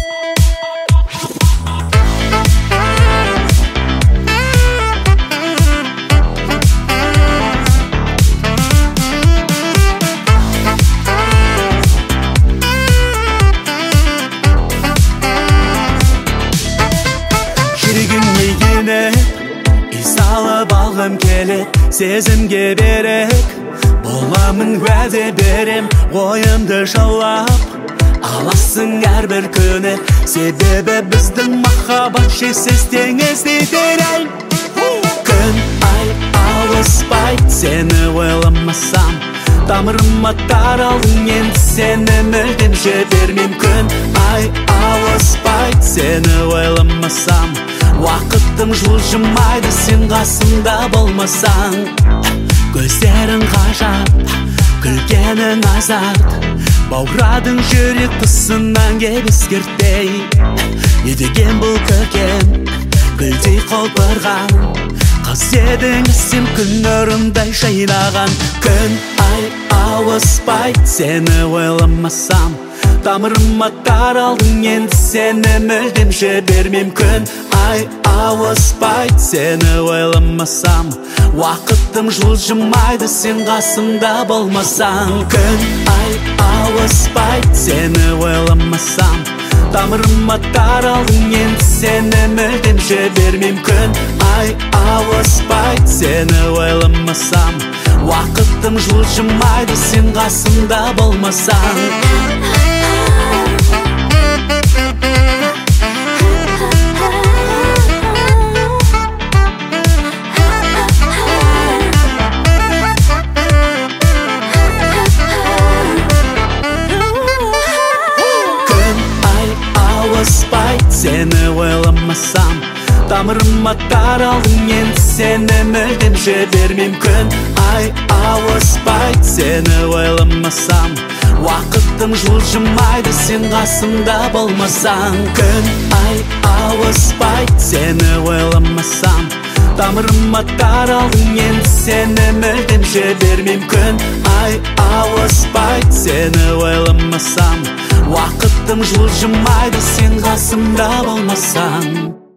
Салып алғым келет, сезімге берек боламын, уәде берем, ойымды жаулап аласың әрбір күні. Себебі біздің махаббат шексіз теңіздей терең. Күн ай алыспайды, сені ойламасам тамырыма таралдың, енді сені мүлдем жібермеймін. Күн ай алыспайды, сені ойламасам уақытым жылжымайды, сен қасымда болмасаң. Көздерің ғажап, күлгенің азарт, бауырадың жүрек тұсынан кеп ескертпей. Не деген бұл көкем, гүлдей құлпырған қыз едің сен, күн нұрындай жайнаған. Күн ай ауыспайды, сені ойламасам тамырыма таралдың, енді сені мүлдем жібермеймін. Күн ай ауыспайды, сені ойламасам уақытым жылжымайды, сен қасымда болмасаң. Күн ай ауыспайды, сені ойламасам тамырыма таралдың, енді сені мүлдем жібермеймін. Күн ай ауыспайды, сені ойламасам уақытым жылжымайды, сен қасымда болмасаң. Сені ойламасам тамырыма таралдың, енді сені мүлдем жібермеймін. Күн ай ауыспайды, сені ойламасам уақытым жылжымайды, сен қасымда болмасаң. Күн ай ауыспайды, сені ойламасам тамырыма таралдың, енді сені мүлдем жібермеймін. Күн ай ауыспайды, сені ойламасам уақытым жылжымайды, сен қасымда болмасаң.